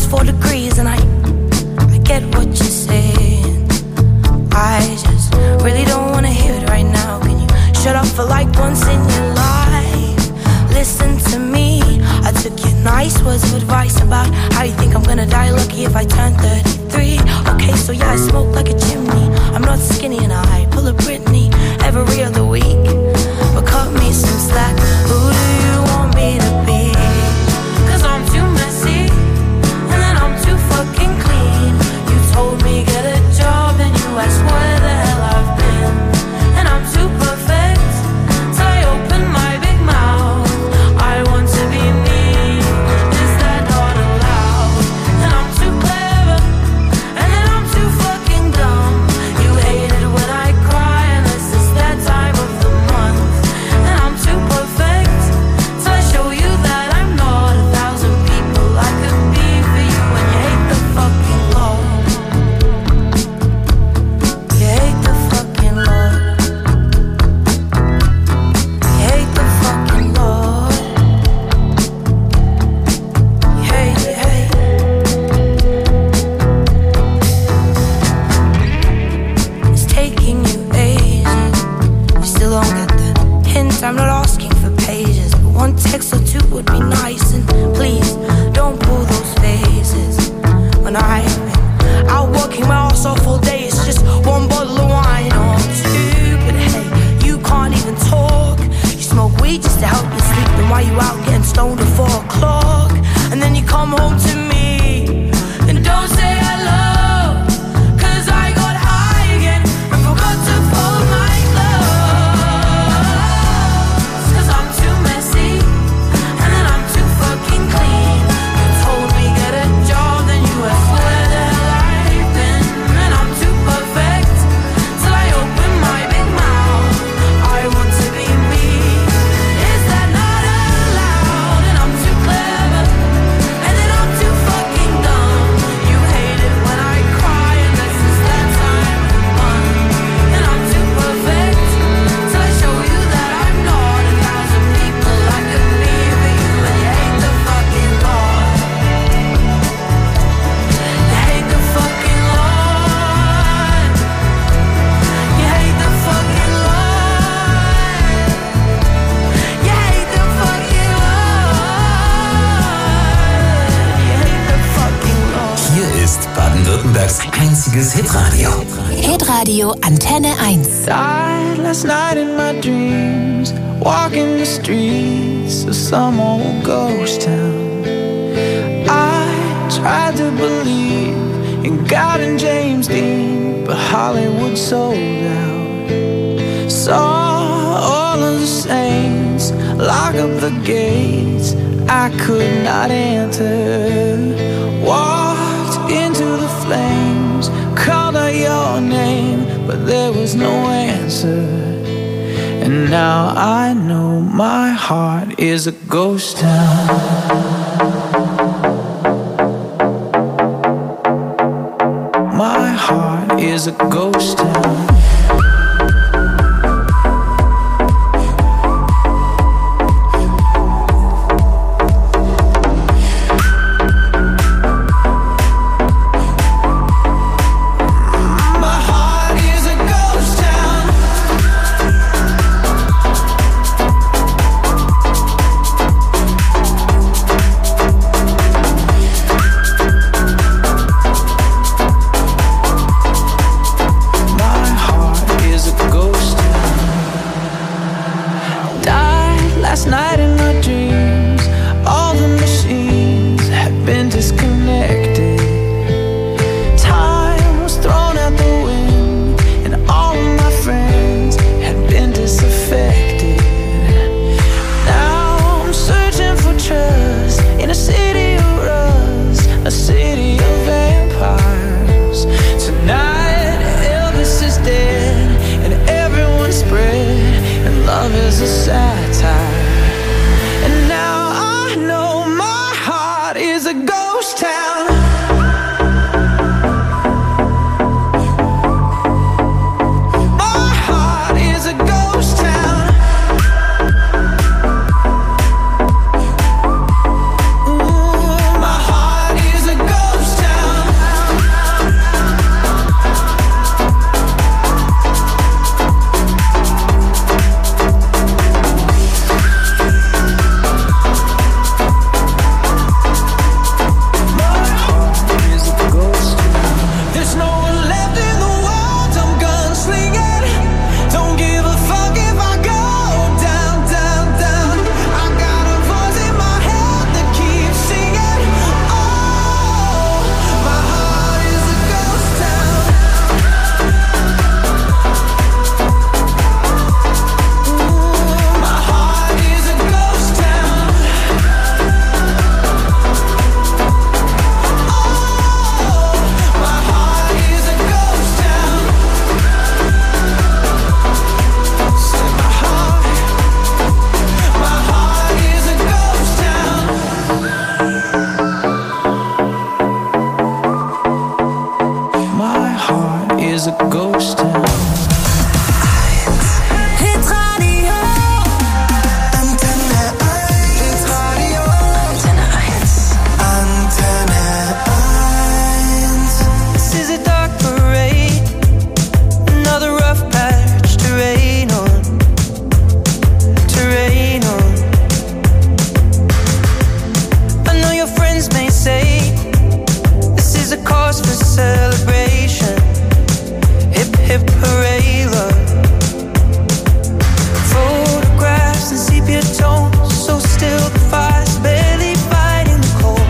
4 degrees, and I get what you're saying. I just really don't wanna hear it right now. Can you shut up for like once in your life? Listen to me. I took your nice words of advice about how you think I'm gonna die lucky if I turn 33. Okay, so yeah, I smoke like a chimney. I'm not skinny and I pull a Britney every other week. But cut me some slack. Who do you want me to be? 'Cause I'm too messy and then I'm too fucking clean. You told me get a job and you asked where the hell I've been. And I'm too perfect, so I open my big mouth. I want to be me. Is that not allowed? And I'm too clever and then I'm too fucking dumb. You hate it when I cry unless it's that time of the month. And I'm too perfect, so I show you that I'm not 1,000 people I could be for you. And you hate the fucking law. You hate the fucking law. You hate the fucking law. You hate, you hate. It's taking you ages. You still don't get the hint. I'm not asking for pages, but one text or two would be nice. And please don't pull those faces. When I've been out working my ass off all day, it's just one bottle of wine or two. But hey, you can't even talk. You smoke weed just to help you sleep. Then why you out getting stoned at 4 o'clock? And then you come home to me and don't say hello. 'Cause I got high again and forgot to fold my clothes. 'Cause I'm too messy and then I'm too fucking clean. You told me get a job, then you asked where the hell I've been. And I'm too perfect, till I open my big mouth. I want to be me. Is that not allowed? And I'm too clever and then I'm too fucking dumb. You hate it when I cry unless it's that time of the month. And I'm too perfect, till I show you that I'm not 1,000 people I could be for you. And you hate the fucking law. You hate the fucking law. You hate the fucking law. You hate the fucking law. You hate the fucking law. Hier ist Baden-Württembergs einziges Hitradio. Hitradio Antenne 1. Died last night in my dreams, walking the streets of some old ghost town. I tried to believe in God and James Dean, but Hollywood sold out. Saw all of the saints lock up the gates I could not enter. Walked into the flames, called out your name, but there was no answer. And now I know my heart is a ghost town. My heart is a ghost town. My heart is a ghost town. My heart is a ghost town. Died last night in my dreams. All the machines had been disconnected. Time was thrown out the wind, and all of my friends had been disaffected. Now I'm searching for trust in a city of rust, a city of vampires. Tonight Elvis is dead and everyone's spread, and love is a satire. And now I know my heart is a ghost town. My heart is a ghost town. Ooh, my heart is a ghost was a ghost town. Celebration, hip hip hooray, love. Photographs and sepia tones, so still the fire's barely fighting the cold.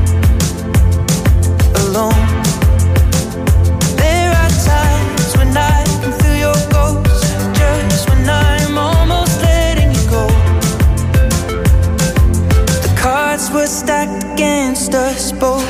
Alone, there are times when I can feel your ghost, just when I'm almost letting you go. The cards were stacked against us both.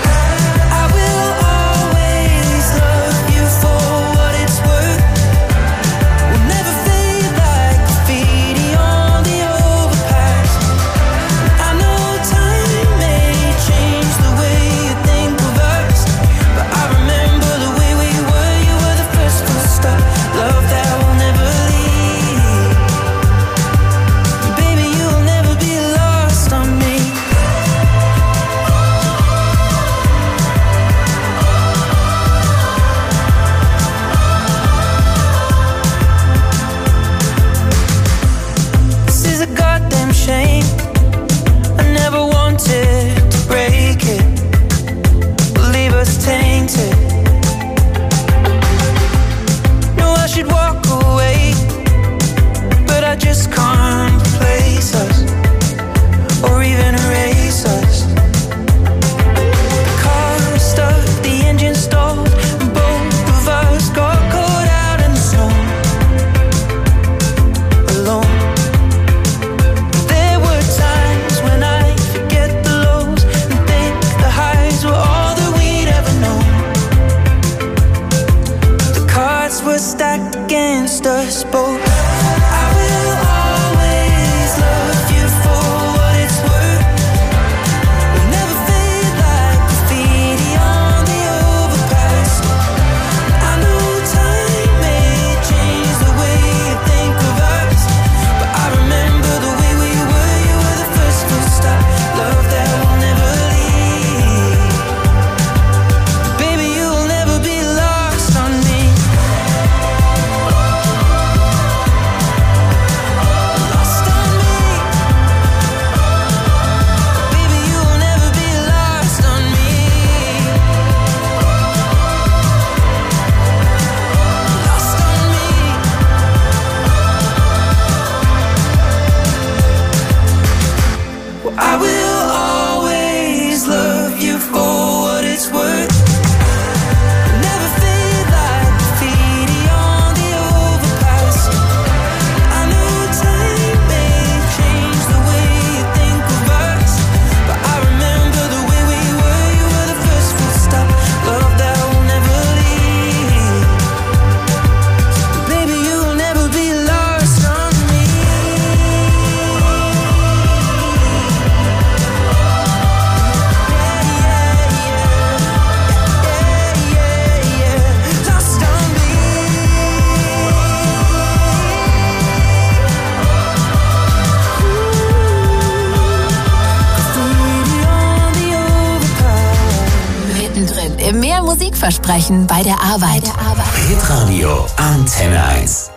Mehr Musikversprechen bei der Arbeit. Hitradio Antenne 1.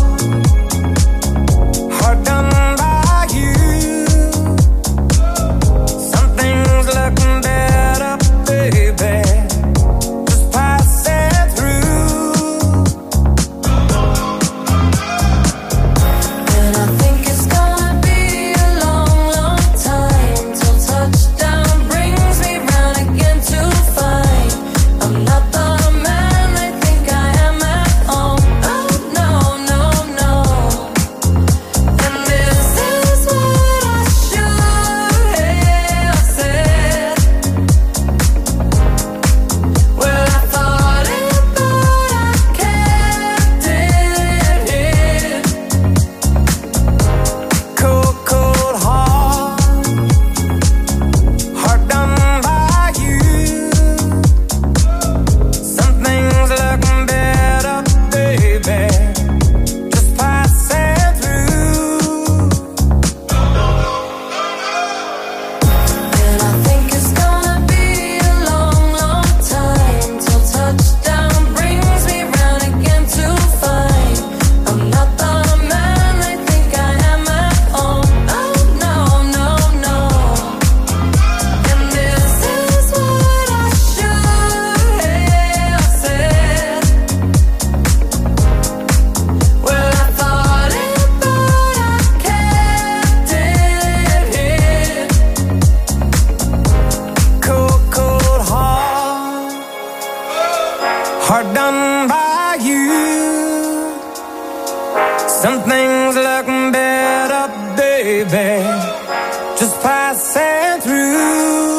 Hard done by you. Some things look better, baby, just passing through.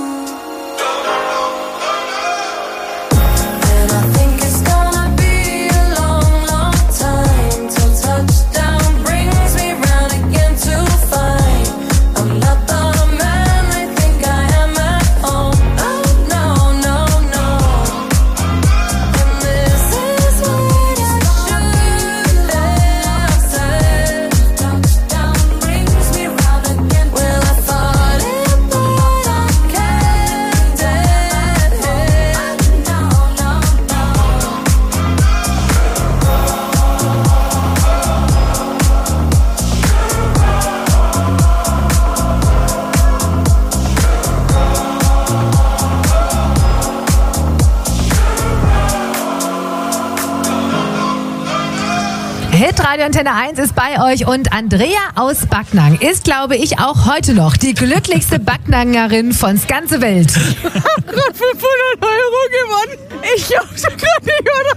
Hitradio Antenne 1 ist bei euch und Andrea aus Backnang ist, glaube ich, auch heute noch die glücklichste Backnangerin von ganze Welt. Ich habe gerade 500 Euro gewonnen. Ich glaube gerade nicht, oder?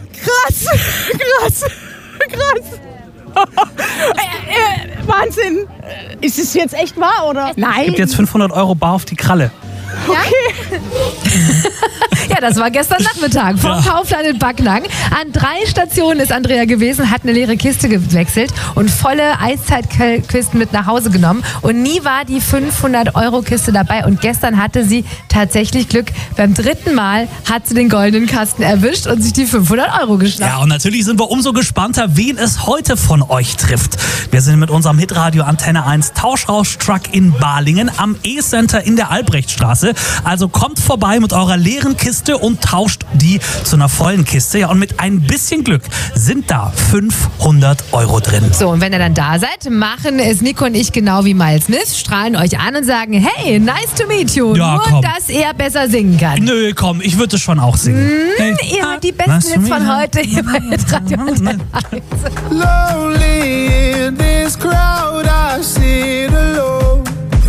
Krass. Wahnsinn. Ist es jetzt echt wahr, oder? Nein. Gibt jetzt 500 Euro bar auf die Kralle. Okay. Ja, das war gestern Nachmittag vom Kaufland in Backnang. An 3 Stationen ist Andrea gewesen, hat eine leere Kiste gewechselt und volle Eiszeitkisten mit nach Hause genommen. Und nie war die 500-Euro-Kiste dabei. Und gestern hatte sie tatsächlich Glück. Beim 3. Mal hat sie den goldenen Kasten erwischt und sich die 500 Euro geschnappt. Ja, und natürlich sind wir umso gespannter, wen es heute von euch trifft. Wir sind mit unserem Hitradio Antenne 1 Tauschrausch-Truck in Balingen am E-Center in der Albrechtstraße. Also kommt vorbei mit eurer leeren Kiste und tauscht die zu einer vollen Kiste. Ja, und mit ein bisschen Glück sind da 500 Euro drin. So, und wenn ihr dann da seid, machen es Nico und ich genau wie Miles Smith, strahlen euch an und sagen, hey, nice to meet you. Ja, nur, komm. dass er besser singen kann. Nö, komm, ich würde es schon auch singen. Hey. Ihr hört die besten Hits von heute hier bei Radio Antenne 1. Lonely in this crowd, I sit alone.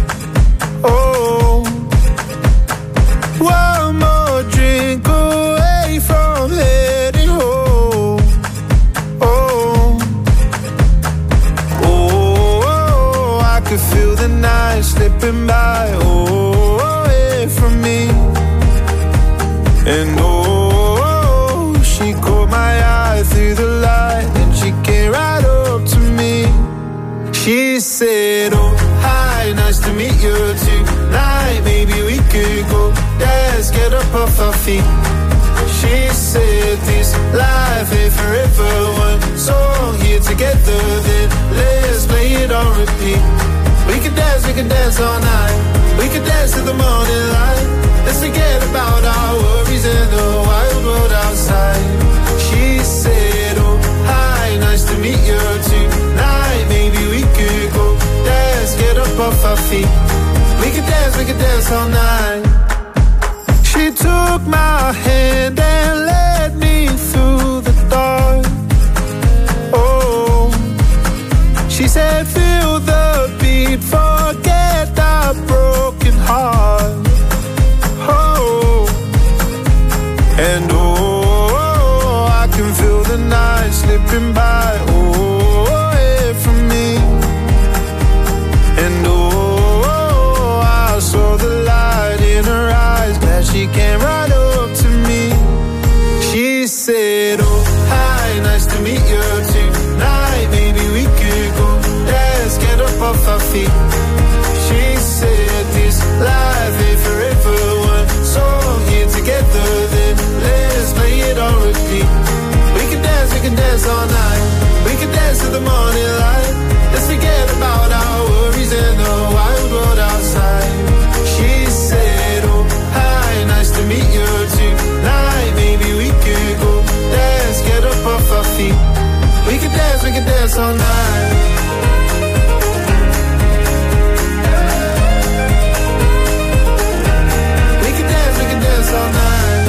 Oh, one more drink away from heading home. Oh, oh, I could feel the night slipping by. Oh, away from me. And oh, she caught my eye through the light, and she came right up to me. She said, oh, hi, nice to meet you tonight. Maybe we could go dance, get up off our feet. She said, this life ain't forever. One song here together, then let's play it on repeat. We could dance all night. We could dance till the morning light. Let's forget about our worries and the wild world outside. She said, oh, hi, nice to meet you tonight. Maybe we could go dance, get up off our feet. We could dance all night. She took my hand and led me through the dark. Oh, she said, feel the beat, forget that broken heart. Oh, and oh, I can feel the night slipping by. Oh, away from me. And oh, I saw the light in her eyes. Glad she came right up to me. She said, oh, hi, nice to meet you tonight. Maybe we could go dance, get up off our feet. She said, this life ain't forever. One song here together, then let's play it on repeat. We can dance all night. We can dance till the morning light. Let's forget about our worries and the wild world outside. She said, oh, hi, nice to meet you tonight. Maybe we could go dance, get up off our feet. We can dance all night. We can dance all night.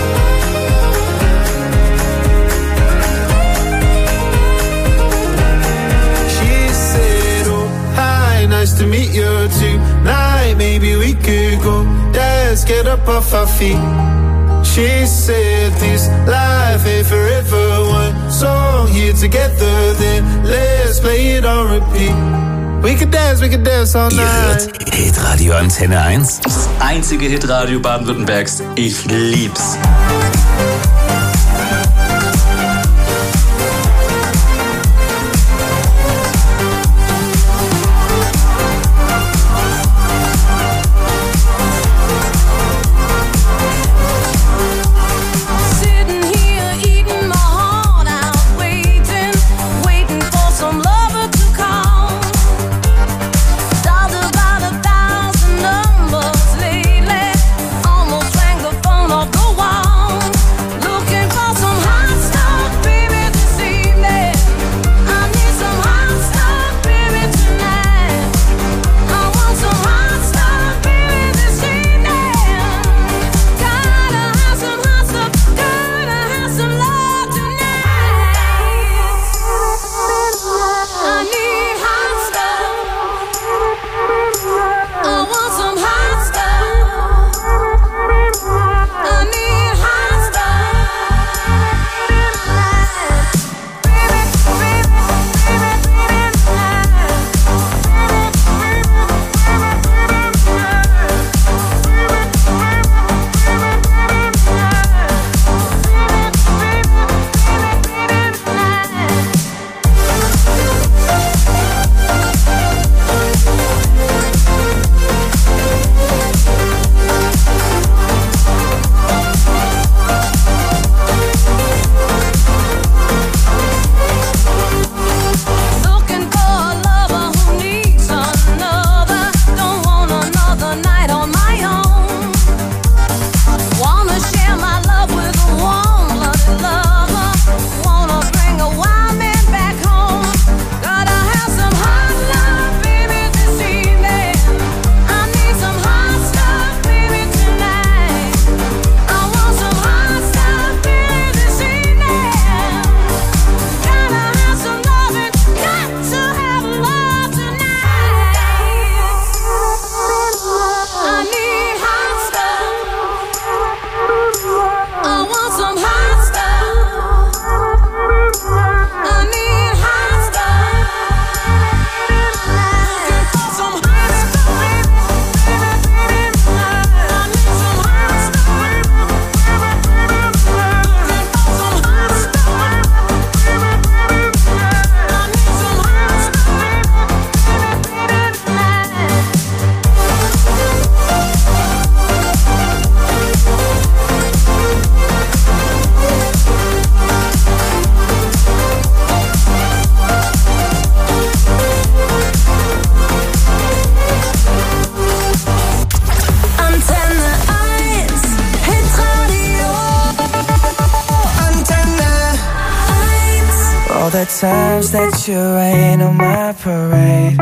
She said, oh, hi, nice to meet you tonight. Maybe we could go dance, get up off our feet. She said, this life ain't forever. One song here together, then let's play it on repeat. We could dance all night. Ihr hört Hitradio Antenne 1. Das einzige Hitradio Baden-Württembergs. Ich lieb's. Times that you rain on my parade,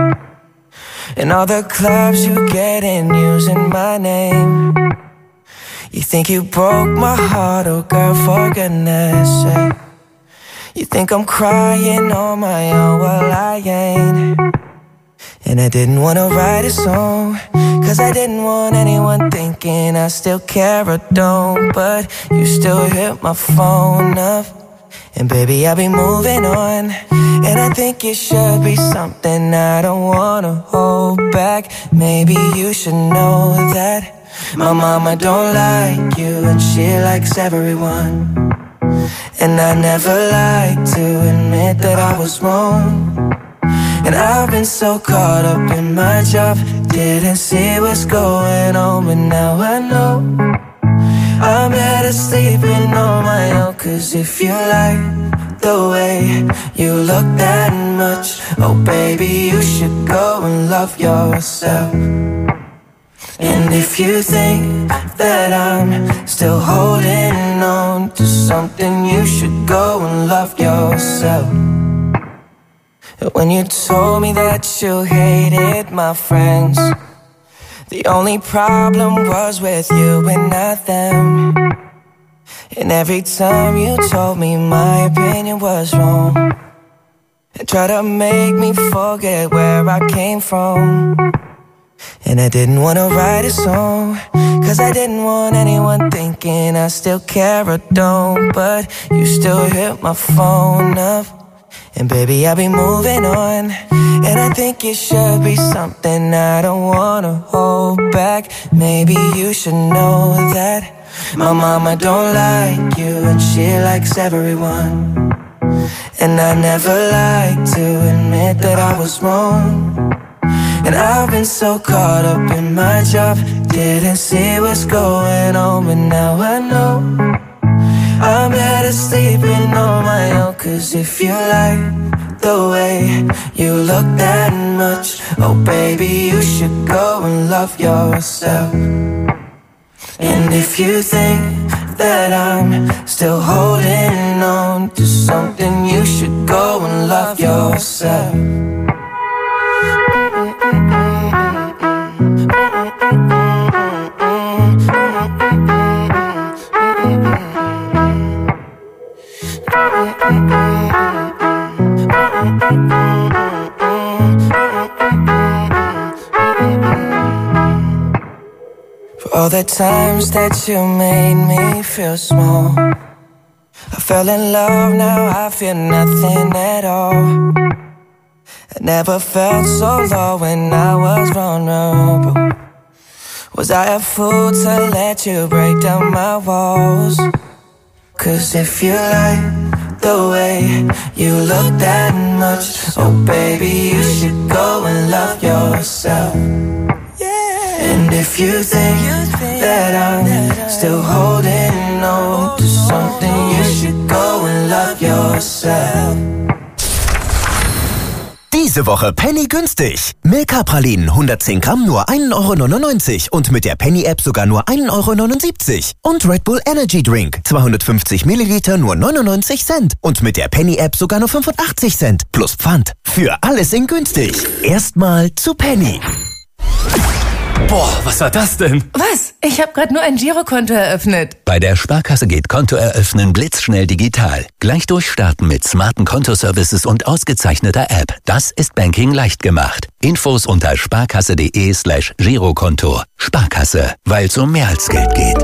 and all the clubs you get in using my name. You think you broke my heart, oh girl, for goodness sake. You think I'm crying on my own, well I ain't. And I didn't wanna write a song, cause I didn't want anyone thinking I still care or don't. But you still hit my phone up, and baby, I'll be moving on. And I think it should be something I don't wanna hold back. Maybe you should know that my mama don't like you, and she likes everyone. And I never like to admit that I was wrong. And I've been so caught up in my job, didn't see what's going on, but now I know I'm better sleeping on my own. Cause if you like the way you look that much, oh baby, you should go and love yourself. And if you think that I'm still holding on to something, you should go and love yourself. When you told me that you hated my friends, the only problem was with you and not them. And every time you told me my opinion was wrong, and tried to make me forget where I came from. And I didn't want to write a song, cause I didn't want anyone thinking I still care or don't. But you still hit my phone up, And baby, I'll be moving on. And I think it should be something I don't wanna hold back. Maybe you should know that my mama don't like you and she likes everyone. And I never like to admit that I was wrong. And I've been so caught up in my job, didn't see what's going on, but now I know I'm better sleeping on my own. Cause if you like the way you look that much, oh baby, you should go and love yourself. And if you think that I'm still holding on to something, you should go and love yourself. For all the times that you made me feel small, I fell in love, now I feel nothing at all. I never felt so low when I was vulnerable. Was I a fool to let you break down my walls? Cause if you like the way you look that much, oh baby, you should go and love yourself. And if you think that I'm still holding on to something, you should go and love yourself. Diese Woche Penny günstig. Milka-Pralinen 110 Gramm nur 1,99 € und mit der Penny-App sogar nur 1,79 € Und Red Bull Energy Drink 250 Milliliter nur 99 Cent und mit der Penny-App sogar nur 85 Cent plus Pfand. Für alles in günstig. Erstmal zu Penny. Boah, was war das denn? Was? Ich habe gerade nur ein Girokonto eröffnet. Bei der Sparkasse geht Konto eröffnen blitzschnell digital. Gleich durchstarten mit smarten Kontoservices und ausgezeichneter App. Das ist Banking leicht gemacht. Infos unter sparkasse.de/Girokonto. Sparkasse, weil es um mehr als Geld geht.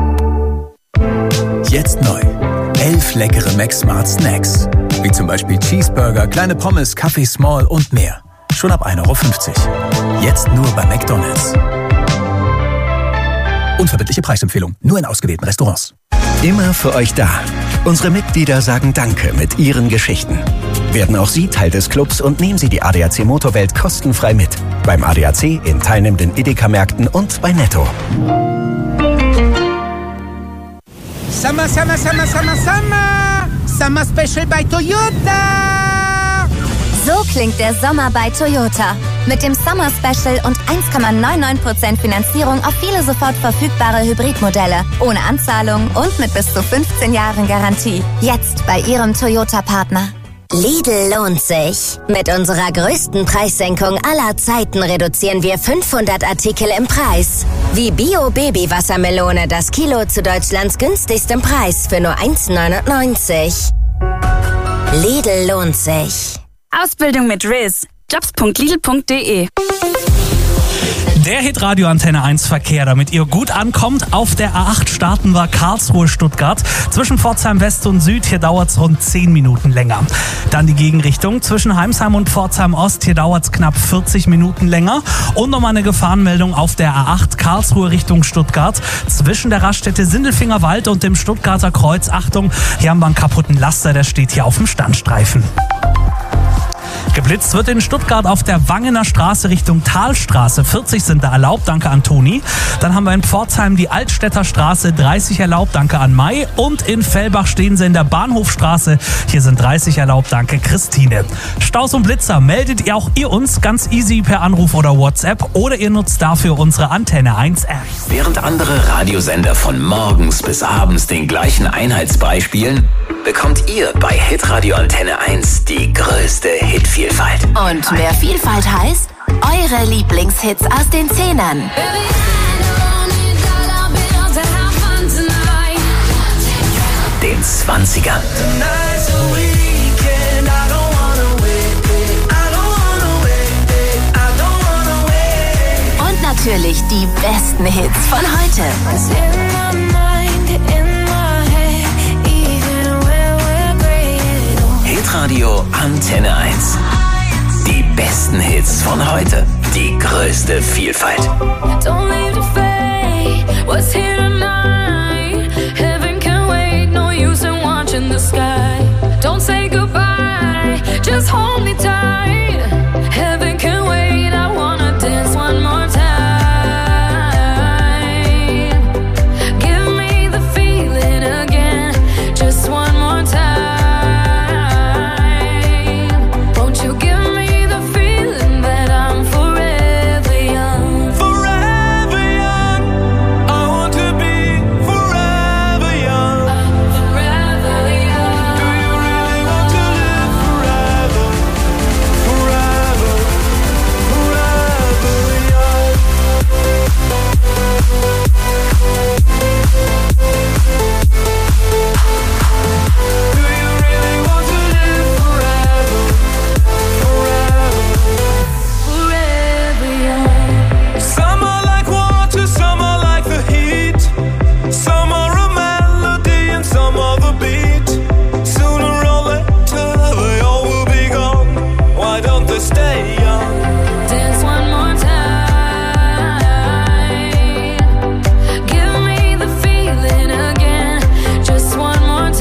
Jetzt neu. 11 leckere Max Smart Snacks. Wie zum Beispiel Cheeseburger, kleine Pommes, Kaffee Small und mehr. Schon ab 1,50 €. Jetzt nur bei McDonald's. Unverbindliche Preisempfehlung. Nur in ausgewählten Restaurants. Immer für euch da. Unsere Mitglieder sagen Danke mit ihren Geschichten. Werden auch Sie Teil des Clubs und nehmen Sie die ADAC Motorwelt kostenfrei mit. Beim ADAC, in teilnehmenden Edeka-Märkten und bei Netto. Summer, summer, summer, summer, summer. Summer Special bei Toyota. So klingt der Sommer bei Toyota. Mit dem Summer Special und 1,99% Finanzierung auf viele sofort verfügbare Hybridmodelle. Ohne Anzahlung und mit bis zu 15 Jahren Garantie. Jetzt bei Ihrem Toyota-Partner. Lidl lohnt sich. Mit unserer größten Preissenkung aller Zeiten reduzieren wir 500 Artikel im Preis. Wie Bio-Baby-Wassermelone, das Kilo zu Deutschlands günstigstem Preis für nur 1,99 €. Lidl lohnt sich. Ausbildung mit Riz. Jobs.lidl.de. Der Hitradio Antenne 1 Verkehr, damit ihr gut ankommt. Auf der A8 starten wir Karlsruhe-Stuttgart. Zwischen Pforzheim West und Süd, hier dauert es rund 10 Minuten länger. Dann die Gegenrichtung zwischen Heimsheim und Pforzheim Ost, hier dauert es knapp 40 Minuten länger. Und nochmal eine Gefahrenmeldung auf der A8 Karlsruhe Richtung Stuttgart. Zwischen der Raststätte Sindelfingerwald und dem Stuttgarter Kreuz. Achtung, hier haben wir einen kaputten Laster, der steht hier auf dem Standstreifen. Geblitzt wird in Stuttgart auf der Wangener Straße Richtung Talstraße. 40 sind da erlaubt, danke an Toni. Dann haben wir in Pforzheim die Altstädter Straße, 30 erlaubt, danke an Mai. Und in Fellbach stehen sie in der Bahnhofstraße. Hier sind 30 erlaubt, danke Christine. Staus und Blitzer meldet ihr auch ihr uns ganz easy per Anruf oder WhatsApp oder ihr nutzt dafür unsere Antenne 1 App. Während andere Radiosender von morgens bis abends den gleichen Einheitsbrei spielen, bekommt ihr bei Hitradio Antenne 1 die größte Hitvielfalt. Und mehr Vielfalt heißt eure Lieblingshits aus den 10ern. Den 20ern. Und natürlich die besten Hits von heute. Hitradio Antenne 1. Die besten Hits von heute. Die größte Vielfalt. Don't leave the fate, what's here tonight? Heaven can wait, no use in watching the sky. Don't say goodbye, just hold me tight. Heaven can wait, I wanna dance one more time. Give me the feeling again, just one more time. Won't you give me the feeling that I'm forever young? Forever young. I want to be forever young. Forever young. Do you really want to live forever? Forever, forever young. Do you really want to live forever? Forever, Forever young. some are like water, some are like the heat. Some are a melody and some are the beat. Sooner or later they all will be gone. Why don't they stay young? Dance one more time. Give me the feeling again, just one more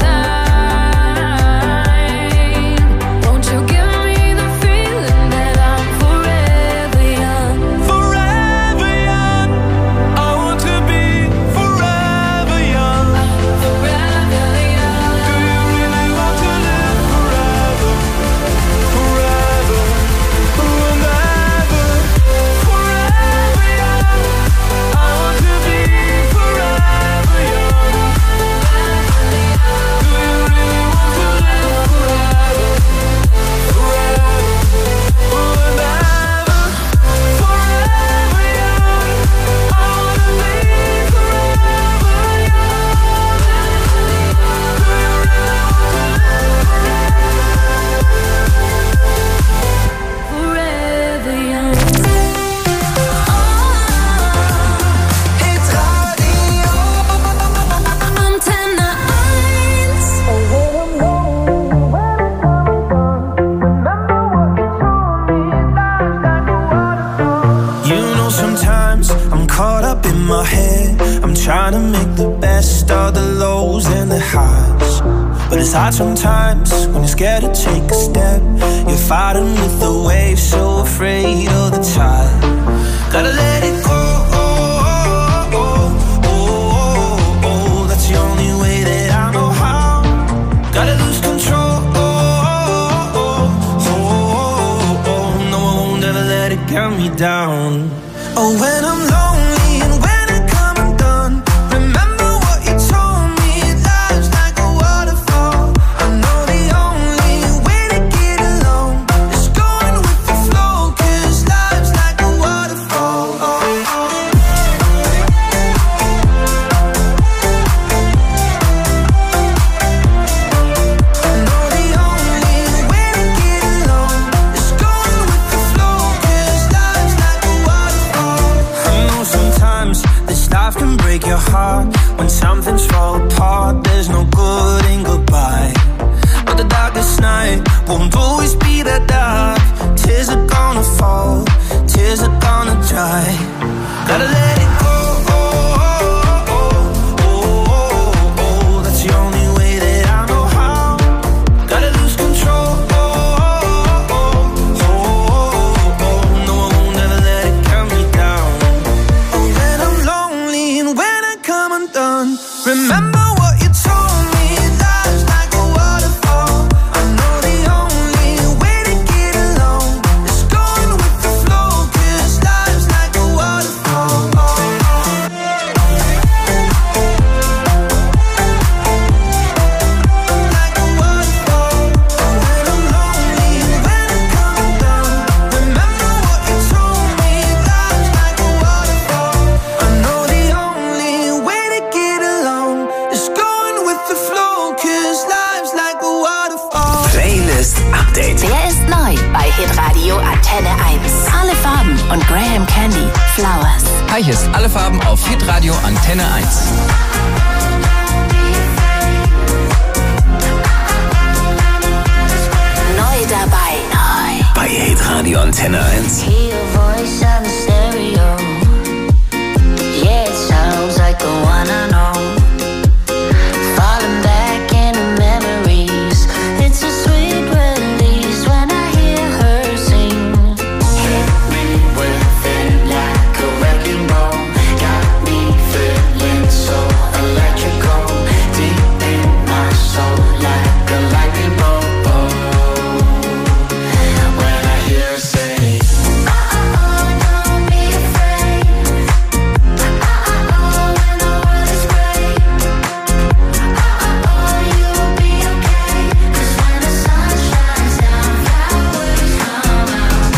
time. Won't you give me the feeling that I'm forever young? Forever young. I want to be forever young. Forever young. Do you really want to live forever? Forever, and ever. Forever young. I want to be forever young. Do you really want to live forever? Forever, and ever. Forever young. I want to be forever Forever young. Antenne 1. You know, sometimes I'm caught up in my head. I'm trying to make the best of the lows and the highs. But it's hard sometimes when you're scared to take a step. You're fighting with the waves, so afraid of the tide. Gotta let it go. That's the only way that I know how. Gotta lose control. No, I won't ever let it get me down. Oh, when I'm lonely and when I come undone, remember what you told me. Life's like a waterfall. I know the only way to get along is going with the flow, 'cause life's like a waterfall. I know the only way to get along is going with the flow, 'cause life's like a waterfall. I know sometimes this life can break your heart. When something's fall apart, there's no good in goodbye. But the darkest night won't always be that dark. Tears are gonna fall, tears are gonna dry. Gotta let it go. That's the only way that I know how. Gotta lose control. No, I won't ever let it get me down. Oh, when I'm lonely and when I come undone, remember what you told me. Life's like a waterfall. I know the only way to get along is going with the flow, 'cause life's like a waterfall. Like a waterfall. When I'm lonely and when I come undone, remember what you told me. Life's like a waterfall. I know the only way to get along is going with the flow, 'cause life's like a waterfall. Playlist Update. Wer ist neu bei Hitradio Antenne 1? Alle Farben und Graham Candy, Flowers. Hi, hier ist Alle Farben auf Hitradio Antenne 1. Hitradio Antenne 1. Hear your voice on the stereo. Yeah, it sounds like the one I know. Falling back into memories. It's a sweet release when I hear her sing. Hit me with it like a wrecking ball. Got me feeling so electrical. Deep in my soul like a lightning bolt. When I hear her say, don't be afraid. When the world is gray. You'll be okay. 'Cause when the sun shines down, flowers come out.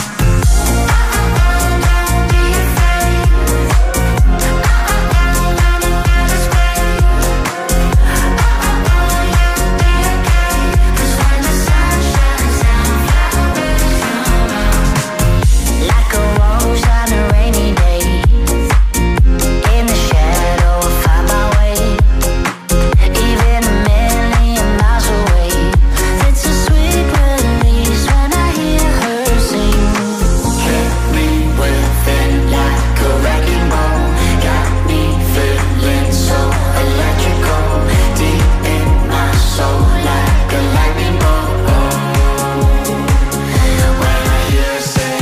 Don't be afraid. When the world is gray. You'll be okay. 'Cause when the sun shines down, flowers come out. Like a rose on a rainy day. In the shadow, I find my way. Even a million miles away. It's a sweet release when I hear her sing. Hit me with it like a wrecking ball. Got me feeling so electrical. Deep in my soul like a lightning bolt. When I hear her say,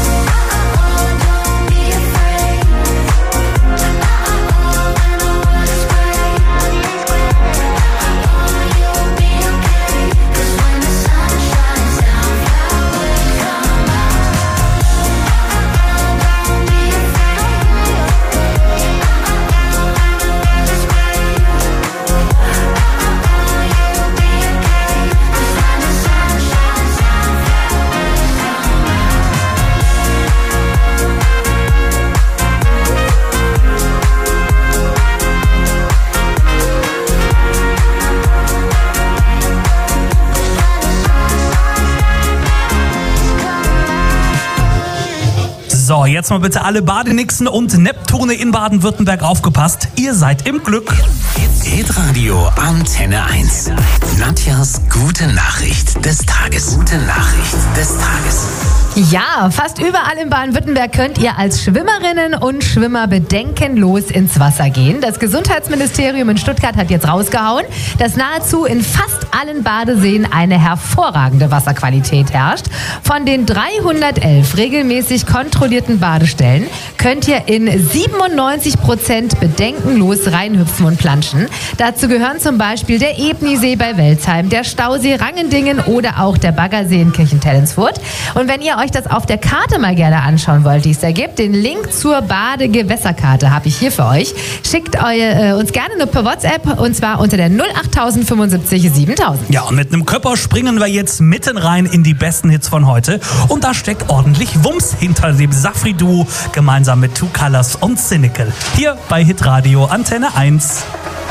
don't be afraid. When the world is gray. You'll be okay. 'Cause when the sun shines down, flowers come out. Don't be afraid. When the world is gray. You'll be okay. 'Cause when the sun shines down, flowers come out. So, jetzt mal bitte alle Badenixen und Neptune in Baden-Württemberg aufgepasst. Ihr seid im Glück. Hitradio Antenne 1. Nadjas gute Nachricht des Tages. Gute Nachricht des Tages. Ja, fast überall in Baden-Württemberg könnt ihr als Schwimmerinnen und Schwimmer bedenkenlos ins Wasser gehen. Das Gesundheitsministerium in Stuttgart hat jetzt rausgehauen, dass nahezu in fast allen Badeseen eine hervorragende Wasserqualität herrscht. Von den 311 regelmäßig kontrollierten Badestellen könnt ihr in 97% bedenkenlos reinhüpfen und planschen. Dazu gehören zum Beispiel der Ebnisee bei Welzheim, der Stausee Rangendingen oder auch der Baggersee in Kirchentellensfurt. Und wenn ihr euch das auf der Karte mal gerne anschauen wollt, die es da gibt, den Link zur Badegewässerkarte habe ich hier für euch. Schickt uns gerne nur per WhatsApp und zwar unter der 08075 7000. Ja, und mit einem Körper springen wir jetzt mitten rein in die besten Hits von heute. Und da steckt ordentlich Wumms hinter dem Safri-Duo gemeinsam mit Two Colors und Cynical. Hier bei Hitradio Antenne 1.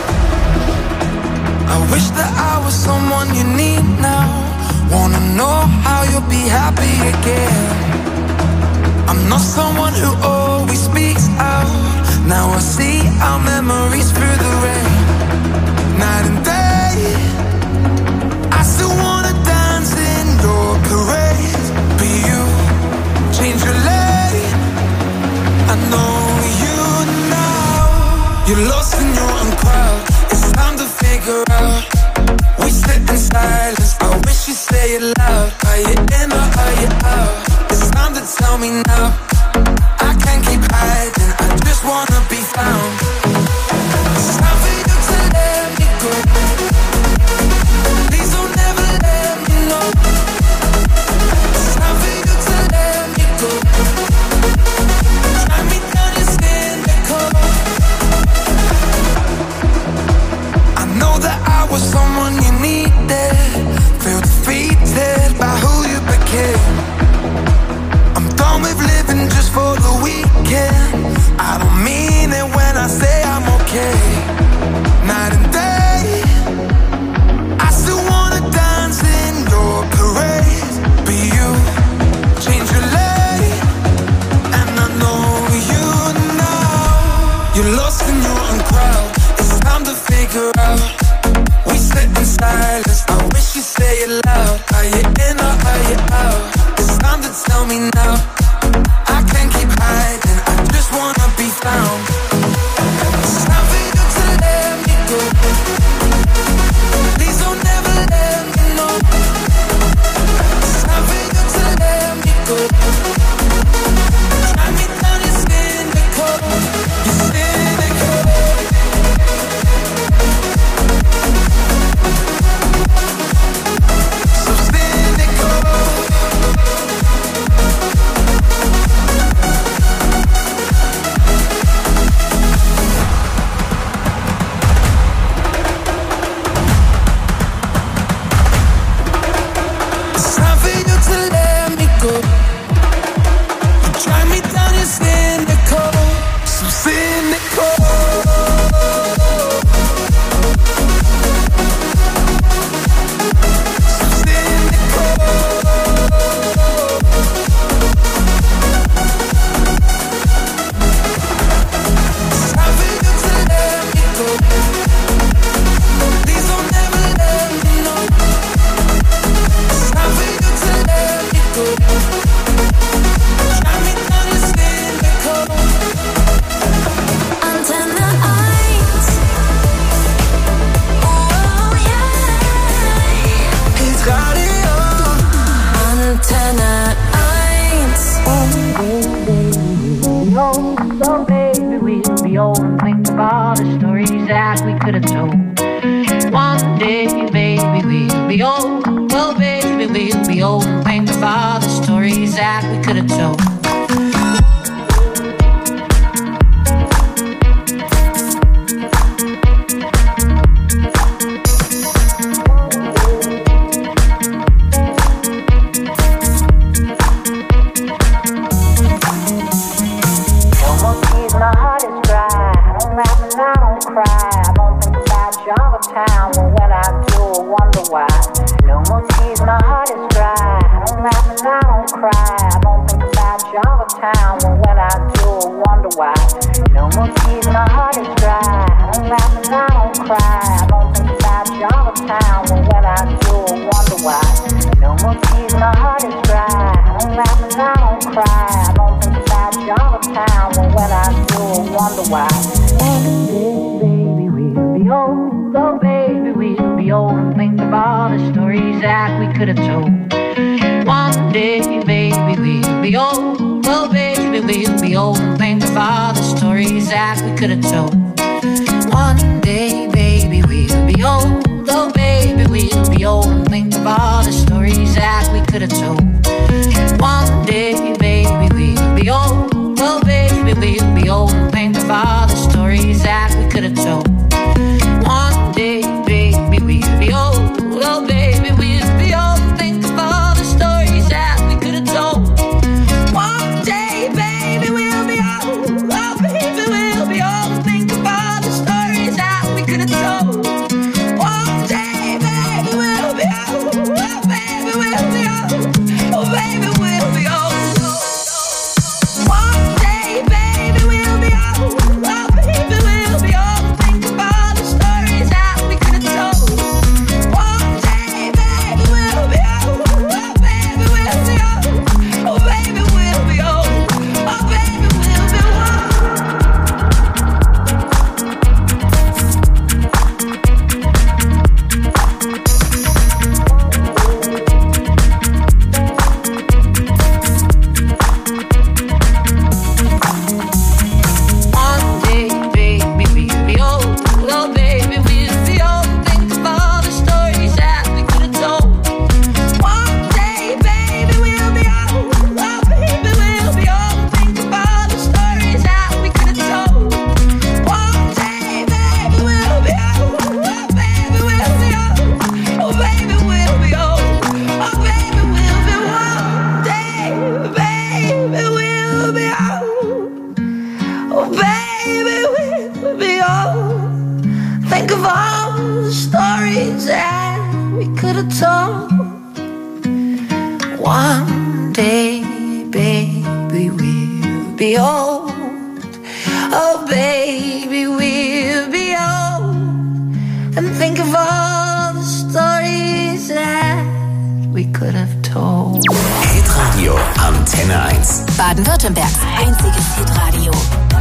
I wish that I was someone you need now. Wanna know how you'll be happy again. I'm not someone who always speaks out. Now I see our memories through the rain. Night and day, I still wanna dance in your parade. But you change your lane. I know you now. You're lost in your own crowd. It's time to figure out. We sit in silence. I wish you'd say it loud. Are you in or are you out? It's time to tell me now. I can't keep hiding. I just wanna be found. It's time for you to let me go. Please don't ever let me know. It's time for you to let me go. Drive me down your cynical. I know that I was someone you needed. Feel defeated by who you became. I'm done with living Antenne 1. So baby, we'll be old and think of all the stories that we could have told. One day, baby, we'll be old. Oh baby, we'll be old and think of all the stories that we could have told. Town, well, when I do, I wonder why. No more tears, my heart is dry. I don't laugh and I don't cry. I don't think about Java Town, well, when I do, I wonder why. No more tears, my heart is dry. I don't laugh and I don't cry. I don't think about Java Town, well, when I do, I wonder why. No more tears, my heart is dry. I don't laugh and I don't cry. I don't think about Java Town, well, when I do, I wonder why. Baby, we'll be old. Oh baby, we'll be old and think of all the stories that we could have told. One day, baby, we'll be old. Oh baby, we'll be old and think of all the stories that we could have told. One day, baby, we'll be old. Oh baby, we'll be old and think of all the stories that we could have told. One day, baby, we'll be old. Oh baby, we'll be old and think of all the stories that we could have told. One day, baby, we'll be old. Oh, baby, we'll be old. Think of all the stories that we could have told. One day, baby, we'll be old. Oh, baby, we'll be old. Think of all the stories that we could have told. One day, baby, we'll be old. Oh, baby, we'll be old. Oh, baby, we'll be old. One day, baby, we'll be old. Oh, baby, we'll be old. Think of all the stories that we could have told. One day, baby, we'll be old. Oh, baby, we'll be old. Oh, baby, we'll be old. Oh, baby, we'll be One day, baby, we'll be old. Oh, baby, we'll be old. Think of all the stories that we could have told. One day, baby, we'll be old. Oh, baby, we'll be old. Think of all the stories that we could have told. One day, baby, we'll be old. Oh, baby, we'll be old. Oh, baby, we'll be old. Oh, baby, we'll be one day, baby, we'll be old. Oh, baby, we'll be old. Think of all the stories that we could have told. One day, baby, we'll be old. Oh, baby, we'll be old. And think of all the stories that we could have told. Hitradio Antenne 1. Baden-Württembergs einziges Hitradio.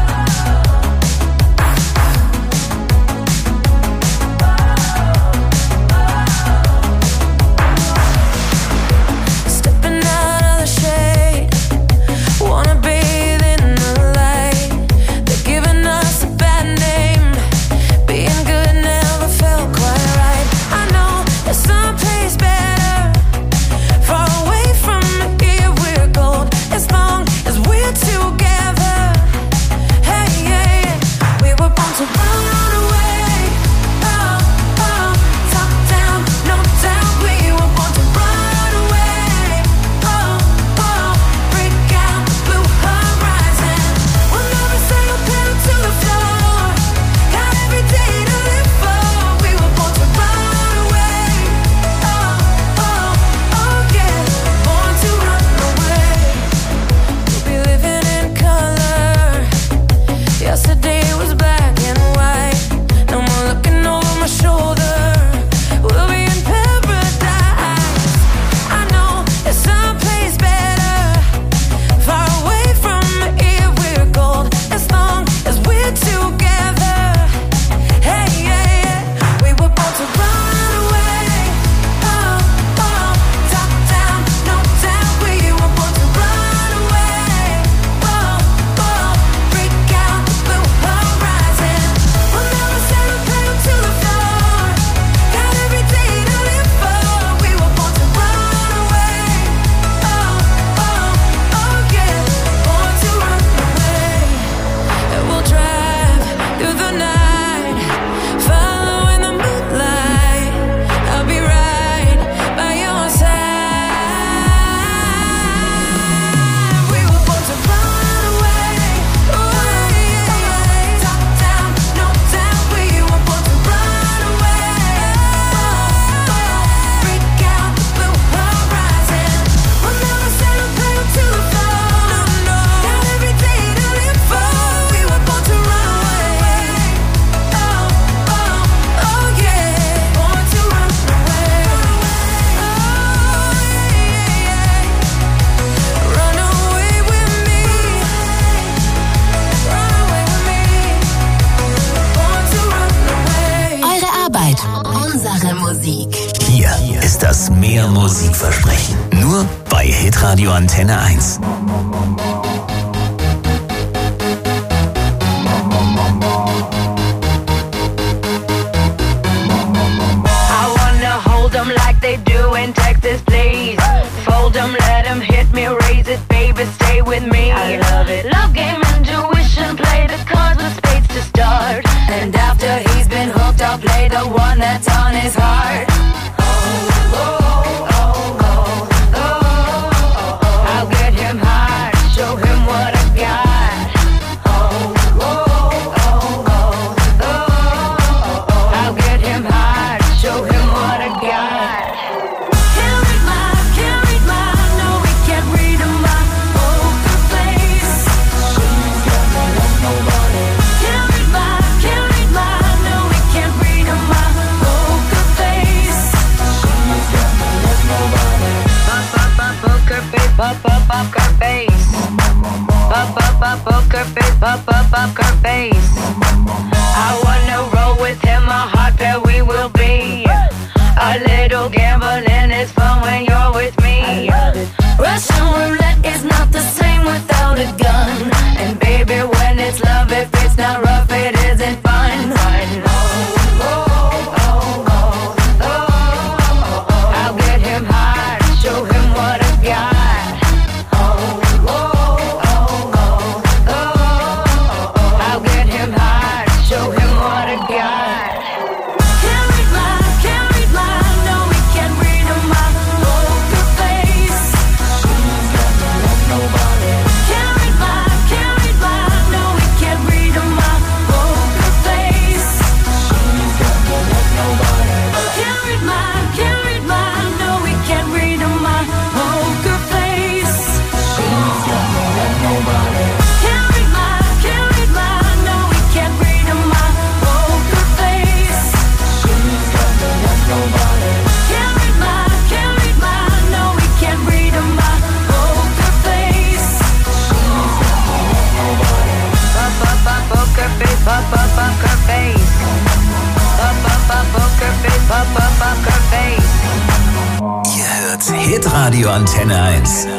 Stepping out of the shade, wanna bathe in the light. They're giving us a bad name. Being good never felt quite right. I know there's someplace better, far away from here we're gold. As long as we're together, hey, yeah. Hitradio Antenne 1. Like they do in Texas, please. Fold them, let them hit me, raise it, baby, stay with me. I love it. Love game, intuition, play the cards with spades to start. And after he's been hooked, I'll play the one that's on his heart. I'll get him hard, show him what I got. I'll get him hard, show him what I got. Poker face, poker face, poker face. I wanna roll with him, a hot pair we will be. A little gambling is fun when you're with me. Russian roulette is not the same without a gun. And baby, when it's love, if it's not rough, it isn't fun. I'll get him hard, show him what I got. Ihr hört Hitradio Antenne 1.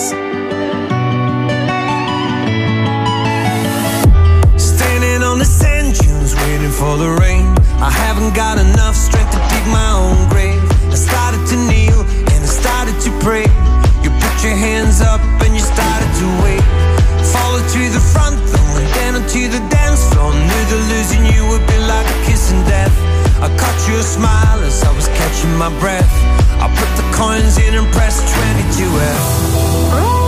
Standing on the sand dunes, waiting for the rain. I haven't got enough strength to dig my own grave. I started to kneel and I started to pray. You put your hands up and you started to wait. Followed to the front, then went down onto the dance floor. Knew that losing you would be like a kiss in death. I caught your smile as I was catching my breath. I put the coins in and pressed 22F.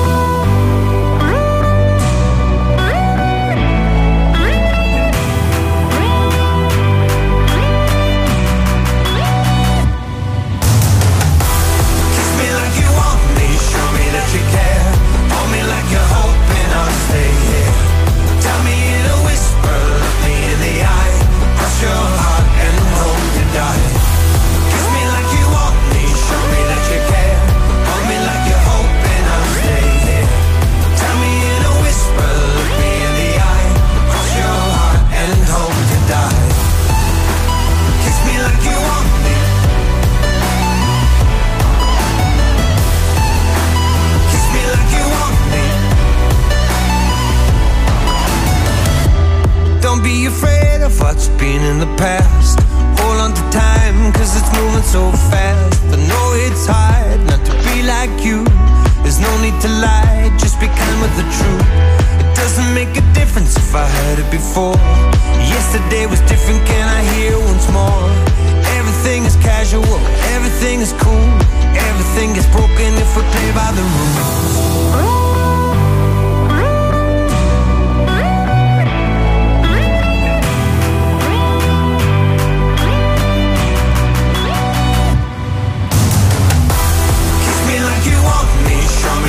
Don't be afraid of what's been in the past. Hold on to time, cause it's moving so fast. I know it's hard not to be like you. There's no need to lie, just be kind with the truth. It doesn't make a difference if I heard it before. Yesterday was different, can I hear once more? Everything is casual, everything is cool. Everything is broken if we play by the rules.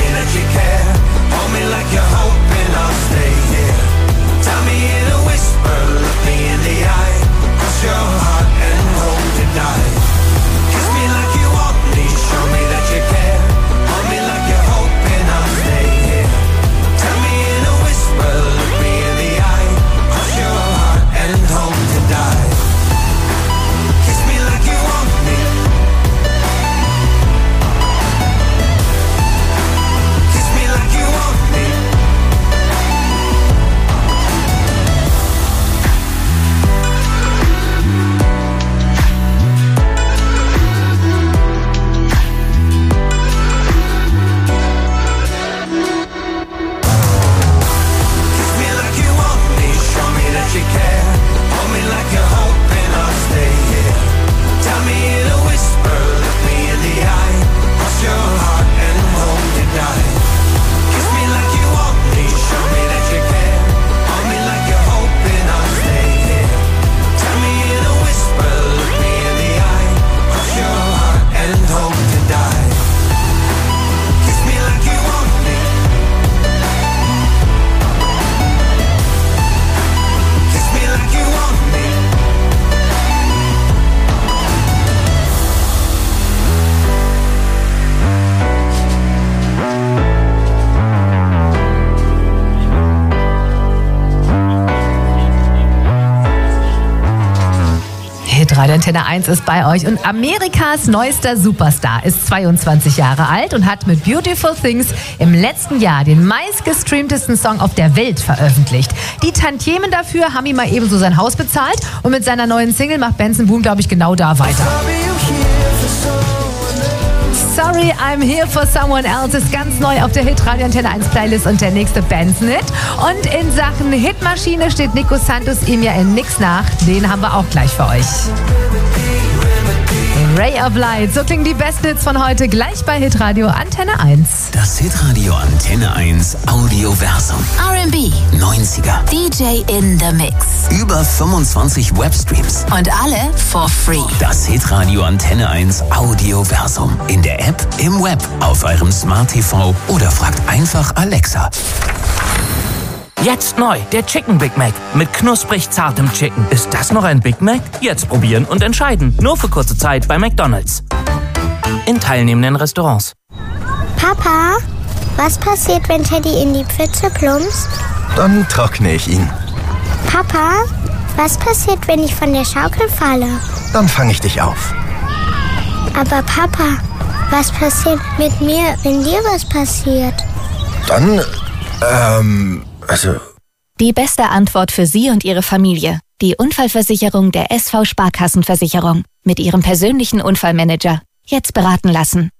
Like you're hoping I'll stay here. Tell me in a whisper, Hitradio Antenne 1 ist bei euch und Amerikas neuester Superstar ist 22 Jahre alt und hat mit Beautiful Things im letzten Jahr den meistgestreamtesten Song auf der Welt veröffentlicht. Die Tantiemen dafür haben ihm mal ebenso sein Haus bezahlt und mit seiner neuen Single macht Benson Boone, glaube ich, genau da weiter. Sorry, I'm Here for Someone Else ist ganz neu auf der Hitradio Antenne 1 Playlist und der nächste Benson-Hit. Und in Sachen Hitmaschine steht Nico Santos ihm ja in nix nach. Den haben wir auch gleich für euch. Ray of Light, so klingen die besten Hits von heute gleich bei Hitradio Antenne 1. Das Hitradio Antenne 1 Audioversum. R&B, 90er. DJ in the Mix. Über 25 Webstreams. Und alle for free. Das Hitradio Antenne 1 Audioversum. In der App, im Web, auf eurem Smart TV oder fragt einfach Alexa. Jetzt neu, der Chicken Big Mac mit knusprig zartem Chicken. Ist das noch ein Big Mac? Jetzt probieren und entscheiden. Nur für kurze Zeit bei McDonald's. In teilnehmenden Restaurants. Papa, was passiert, wenn Teddy in die Pfütze plumpst? Dann trockne ich ihn. Papa, was passiert, wenn ich von der Schaukel falle? Dann fange ich dich auf. Aber Papa, was passiert mit mir, wenn dir was passiert? Dann, Die beste Antwort für Sie und Ihre Familie. Die Unfallversicherung der SV Sparkassenversicherung. Mit Ihrem persönlichen Unfallmanager. Jetzt beraten lassen.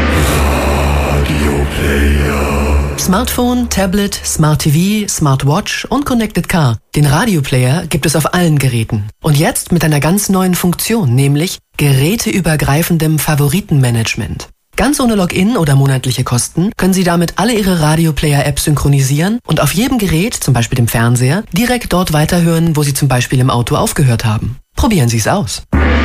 Smartphone, Tablet, Smart TV, Smartwatch und Connected Car. Den Radioplayer gibt es auf allen Geräten. Und jetzt mit einer ganz neuen Funktion, nämlich geräteübergreifendem Favoritenmanagement. Ganz ohne Login oder monatliche Kosten können Sie damit alle Ihre Radioplayer-Apps synchronisieren und auf jedem Gerät, zum Beispiel dem Fernseher, direkt dort weiterhören, wo Sie zum Beispiel im Auto aufgehört haben. Probieren Sie es aus.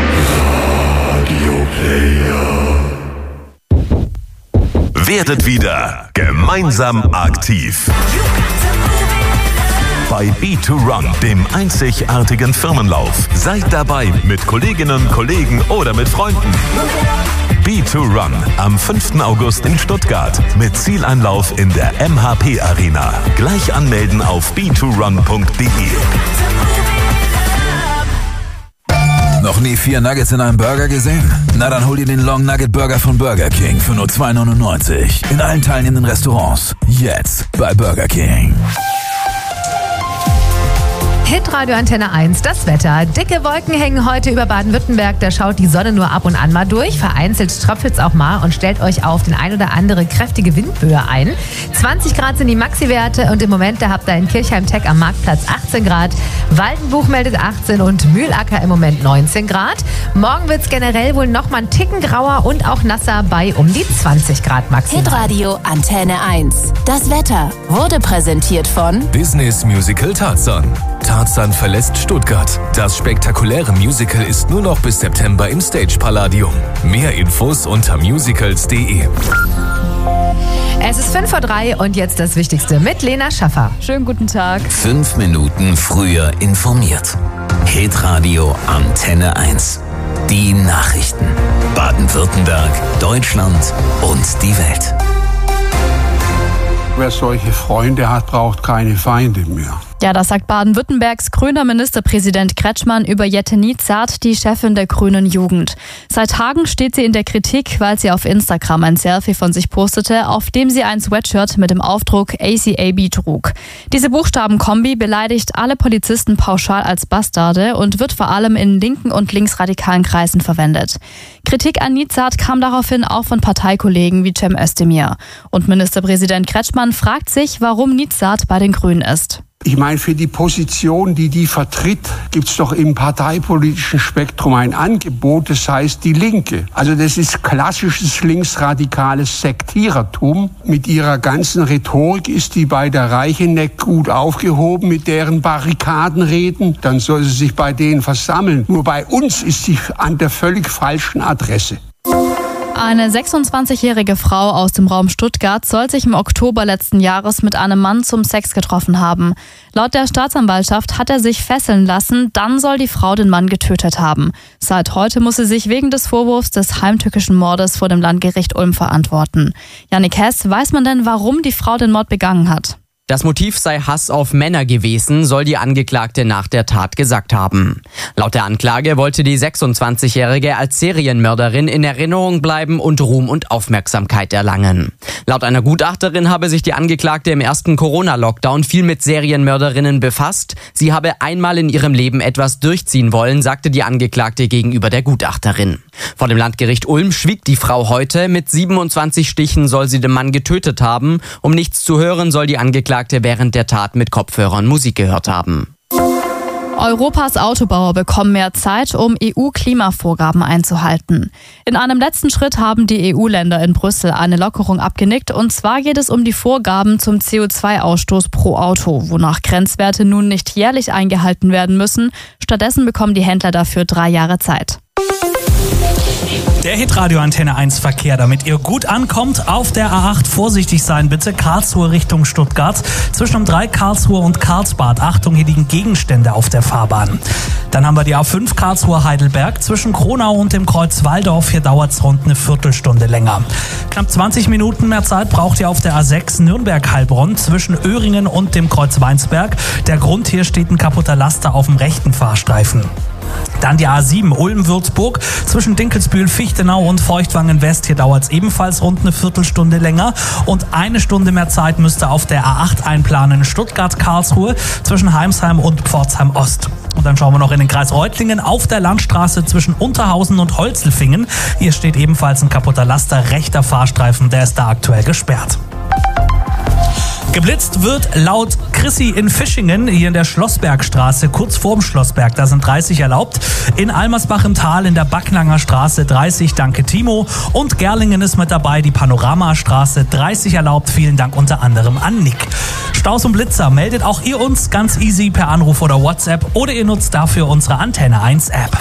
Werdet wieder gemeinsam aktiv. Bei Be2Run, dem einzigartigen Firmenlauf. Seid dabei mit Kolleginnen, Kollegen oder mit Freunden. Be2Run am 5. August in Stuttgart mit Zieleinlauf in der MHP Arena. Gleich anmelden auf be2run.de. Noch nie 4 Nuggets in einem Burger gesehen? Na dann hol dir den Long Nugget Burger von Burger King für nur $2,99. In allen teilnehmenden Restaurants. Jetzt bei Burger King. Hitradio Antenne 1, das Wetter. Dicke Wolken hängen heute über Baden-Württemberg. Da schaut die Sonne nur ab und an mal durch. Vereinzelt tröpfelt's auch mal und stellt euch auf den ein oder andere kräftige Windböe ein. 20 Grad sind die Maxi-Werte und im Moment, da habt ihr in Kirchheim-Tech am Marktplatz 18 Grad. Waldenbuch meldet 18 und Mühlacker im Moment 19 Grad. Morgen wird's generell wohl noch mal einen Ticken grauer und auch nasser bei um die 20 Grad maximal. Hitradio Antenne 1. Das Wetter wurde präsentiert von Disneys Musical Tarzan. Tarzan verlässt Stuttgart. Das spektakuläre Musical ist nur noch bis September im Stage Palladium. Mehr Infos unter musicals.de. Es ist 5:03 und jetzt das Wichtigste mit Lena Schaffer. Schönen guten Tag. 5 Minuten früher informiert. Hitradio Antenne 1. Die Nachrichten. Baden-Württemberg, Deutschland und die Welt. Wer solche Freunde hat, braucht keine Feinde mehr. Ja, das sagt Baden-Württembergs grüner Ministerpräsident Kretschmann über Jette Niezart, die Chefin der Grünen Jugend. Seit Tagen steht sie in der Kritik, weil sie auf Instagram ein Selfie von sich postete, auf dem sie ein Sweatshirt mit dem Aufdruck ACAB trug. Diese Buchstabenkombi beleidigt alle Polizisten pauschal als Bastarde und wird vor allem in linken und linksradikalen Kreisen verwendet. Kritik an Niezart kam daraufhin auch von Parteikollegen wie Cem Özdemir. Und Ministerpräsident Kretschmann fragt sich, warum Niezart bei den Grünen ist. Ich meine, für die Position, die vertritt, gibt es doch im parteipolitischen Spektrum ein Angebot, das heißt die Linke. Also das ist klassisches linksradikales Sektierertum. Mit ihrer ganzen Rhetorik ist die bei der Reicheneck gut aufgehoben, mit deren Barrikadenreden. Dann soll sie sich bei denen versammeln. Nur bei uns ist sie an der völlig falschen Adresse. Eine 26-jährige Frau aus dem Raum Stuttgart soll sich im Oktober letzten Jahres mit einem Mann zum Sex getroffen haben. Laut der Staatsanwaltschaft hat er sich fesseln lassen, dann soll die Frau den Mann getötet haben. Seit heute muss sie sich wegen des Vorwurfs des heimtückischen Mordes vor dem Landgericht Ulm verantworten. Jannik Hess, weiß man denn, warum die Frau den Mord begangen hat? Das Motiv sei Hass auf Männer gewesen, soll die Angeklagte nach der Tat gesagt haben. Laut der Anklage wollte die 26-Jährige als Serienmörderin in Erinnerung bleiben und Ruhm und Aufmerksamkeit erlangen. Laut einer Gutachterin habe sich die Angeklagte im ersten Corona-Lockdown viel mit Serienmörderinnen befasst. Sie habe einmal in ihrem Leben etwas durchziehen wollen, sagte die Angeklagte gegenüber der Gutachterin. Vor dem Landgericht Ulm schwieg die Frau heute. Mit 27 Stichen soll sie den Mann getötet haben. Um nichts zu hören, soll die Angeklagte während der Tat mit Kopfhörern Musik gehört haben. Europas Autobauer bekommen mehr Zeit, um EU-Klimavorgaben einzuhalten. In einem letzten Schritt haben die EU-Länder in Brüssel eine Lockerung abgenickt. Und zwar geht es um die Vorgaben zum CO2-Ausstoß pro Auto, wonach Grenzwerte nun nicht jährlich eingehalten werden müssen. Stattdessen bekommen die Händler dafür 3 Jahre Zeit. Der Hitradio Antenne 1 Verkehr, damit ihr gut ankommt. Auf der A8 vorsichtig sein bitte. Karlsruhe Richtung Stuttgart. Zwischen um3 Karlsruhe und Karlsbad. Achtung, hier liegen Gegenstände auf der Fahrbahn. Dann haben wir die A5 Karlsruhe Heidelberg. Zwischen Kronau und dem Kreuz Walldorf. Hier dauert es rund eine Viertelstunde länger. Knapp 20 Minuten mehr Zeit braucht ihr auf der A6 Nürnberg-Heilbronn. Zwischen Öhringen und dem Kreuz Weinsberg. Der Grund, hier steht ein kaputter Laster auf dem rechten Fahrstreifen. Dann die A7 Ulm-Würzburg zwischen Dinkelsbühl, Fichtenau und Feuchtwangen-West. Hier dauert es ebenfalls rund eine Viertelstunde länger. Und 1 Stunde mehr Zeit müsste auf der A8 einplanen. Stuttgart-Karlsruhe zwischen Heimsheim und Pforzheim-Ost. Und dann schauen wir noch in den Kreis Reutlingen auf der Landstraße zwischen Unterhausen und Holzelfingen. Hier steht ebenfalls ein kaputter Laster, rechter Fahrstreifen, der ist da aktuell gesperrt. Geblitzt wird laut Chrissy in Fischingen, hier in der Schlossbergstraße, kurz vorm Schlossberg. Da sind 30 erlaubt. In Almersbach im Tal in der Backnanger Straße 30, danke Timo. Und Gerlingen ist mit dabei, die Panoramastraße 30 erlaubt. Vielen Dank unter anderem an Nick. Staus und Blitzer meldet auch ihr uns ganz easy per Anruf oder WhatsApp oder ihr nutzt dafür unsere Antenne 1 App.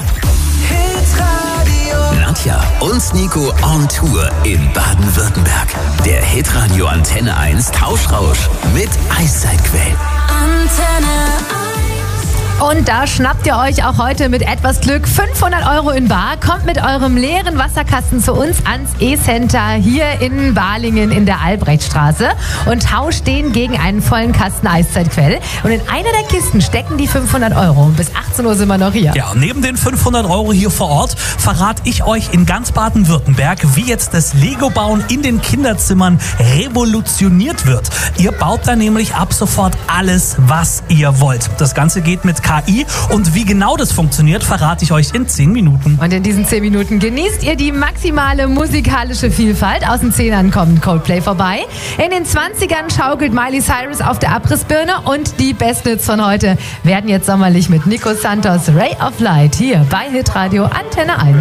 Nadja und Nico on Tour in Baden-Württemberg. Der Hitradio Antenne 1 Tauschrausch mit Eiszeitquellen. Antenne 1. Und da schnappt ihr euch auch heute mit etwas Glück 500 € in bar. Kommt mit eurem leeren Wasserkasten zu uns ans E-Center hier in Balingen in der Albrechtstraße und tauscht den gegen einen vollen Kasten Eiszeitquell. Und in einer der Kisten stecken die 500 €. Bis 18 Uhr sind wir noch hier. Ja, und neben den 500 € hier vor Ort verrate ich euch in ganz Baden-Württemberg, wie jetzt das Lego-Bauen in den Kinderzimmern revolutioniert wird. Ihr baut da nämlich ab sofort alles, was ihr wollt. Das Ganze geht mit KI und wie genau das funktioniert, verrate ich euch in 10 Minuten. Und in diesen 10 Minuten genießt ihr die maximale musikalische Vielfalt. Aus den 10ern kommt Coldplay vorbei. In den 20ern schaukelt Miley Cyrus auf der Abrissbirne und die Besthits von heute werden jetzt sommerlich mit Nico Santos Ray of Light hier bei Hitradio Antenne 1.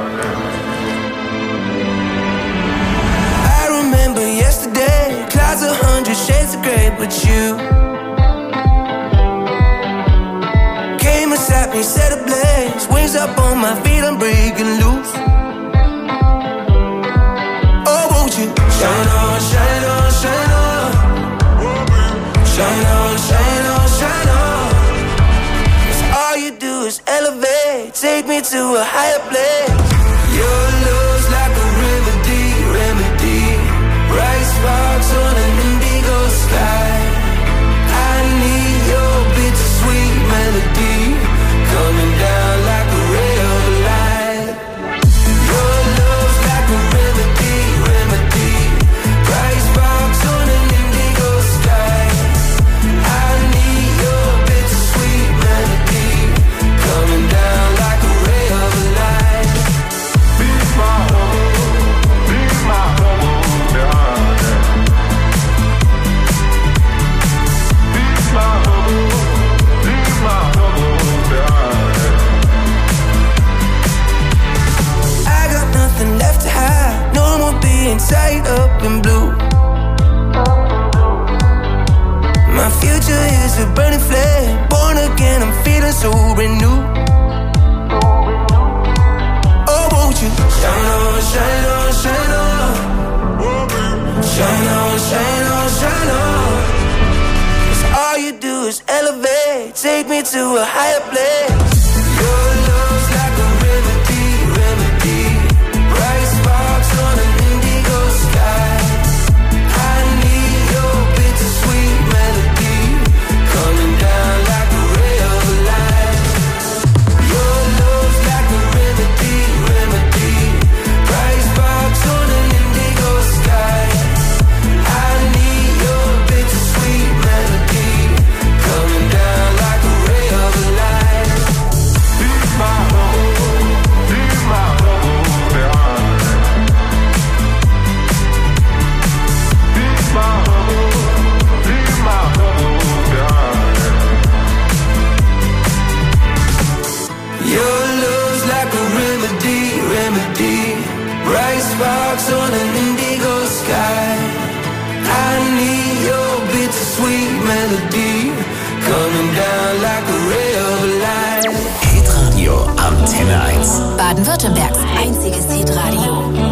I remember yesterday, clouds 100 shades of grey, but you came and sat me, set ablaze, wings up on my feet, I'm breaking loose. Oh, won't you shine on, shine on, shine on, shine on, shine on, shine on. 'Cause all you do is elevate, take me to a higher place. Your love's like a remedy, remedy. Bright sparks on an indigo sky. I need your bittersweet melody coming down like a ray of light. Your love's like a remedy, remedy. Bright sparks on an indigo sky. I need your bittersweet melody coming down like a ray of light. Be my home, be my home, darling. Be my home, be my home, darling. I got nothing left to hide, no more being tied up in blue. My future is a burning flame, born again, I'm feeling so renewed. Oh, won't you shine on, shine on, shine on, shine on, shine on, shine on. 'Cause all you do is elevate, take me to a higher place. Your love's like a remedy, remedy. Bright sparks on an indigo sky. I need your bittersweet melody. melody coming down like a ray of light. Hitradio Antenne 1. Baden-Württembergs einziges Hitradio.